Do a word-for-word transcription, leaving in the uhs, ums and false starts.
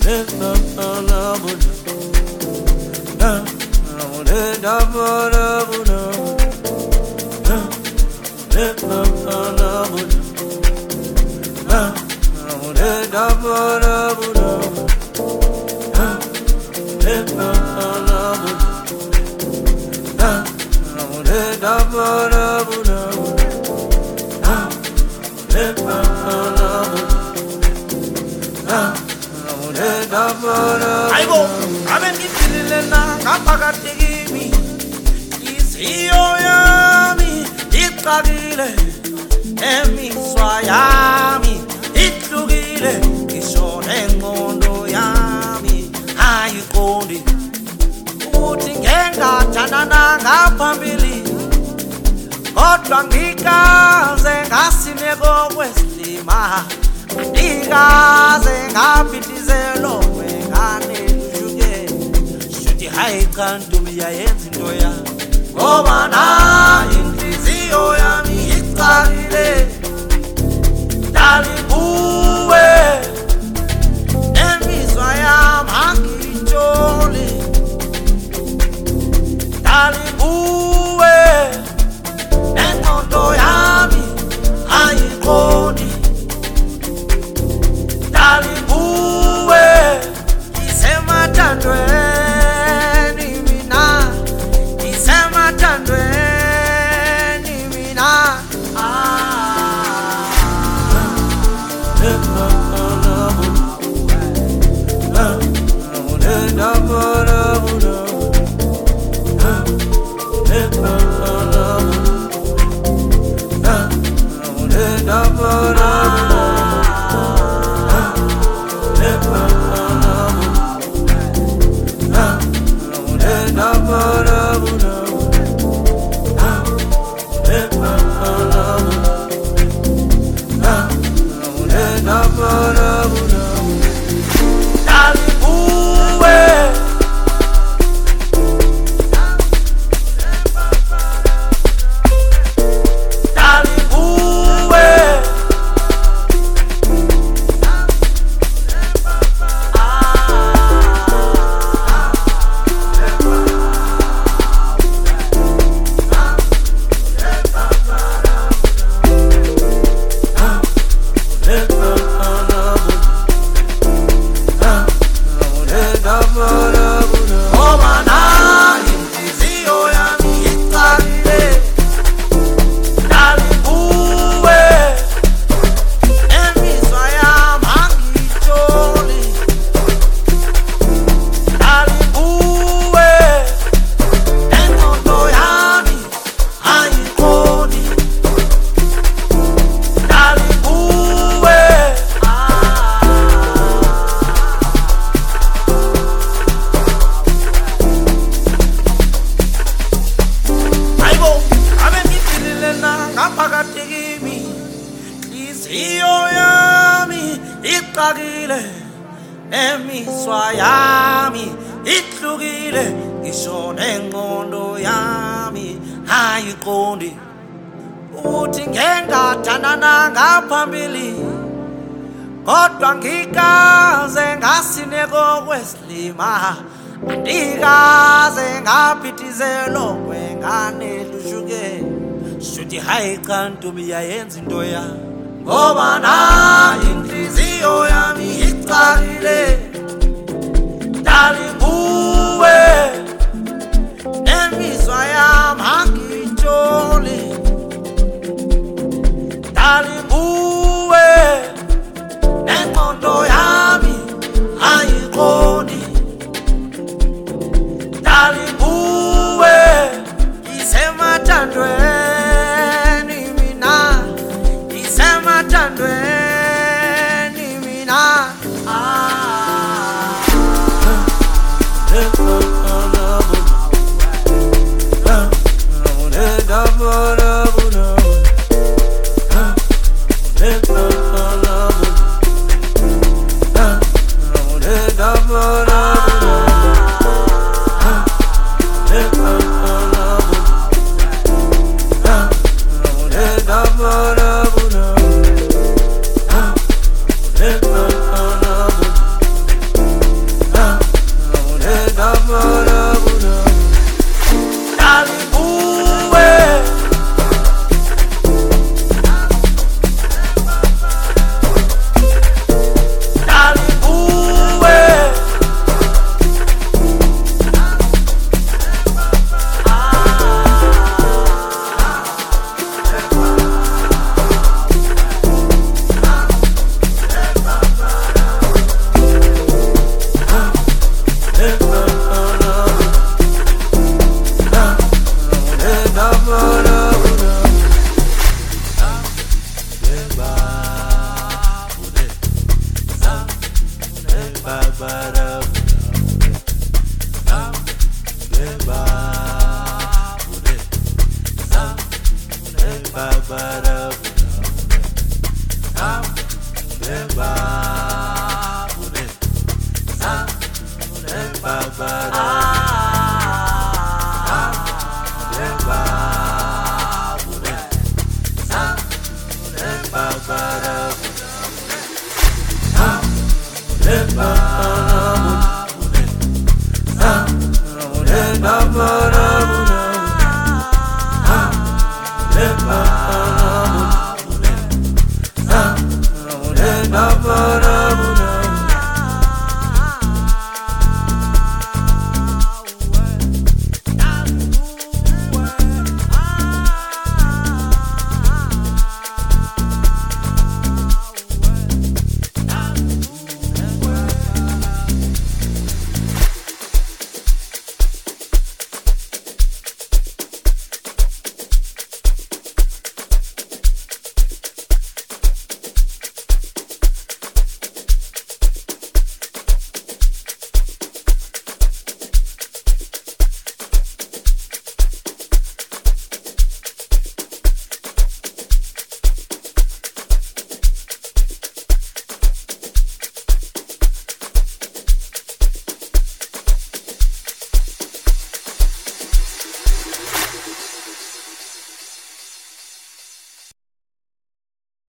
Aibo, amengitilena ngapakatekimi isiyo yami iqakile emiswa yami ihlukile ngisho nengqondo yami ayiqondi uthi ngengathandana ngaphambili kodwa ngikaze ngasineko kwesilima ngikaze ngabhidizelo wengane lujuke shuthi hayi cha ntombi yayenza into ya ngoba nayi inhliziyo yami icakile dali kuwe emizwa yami angitsholi dali kuwe nengqondo yami ayiqondi dali kuwe isemathandweni mina isemathandweni mina isiyo yami iqakile emiswa yami ihlukile ngisho nengqondo yami ayiqondi uthi ngengathandana ngaphambili kodwa ngikaze ngasineko kwesilima ngikaze ngabhidizelo wengane lujuke shuthi hayi cha ntombi yayenza into ya ngoba nayi inhliziyo yami icakile dali kuwe emizwa yami angitsholi dali kuwe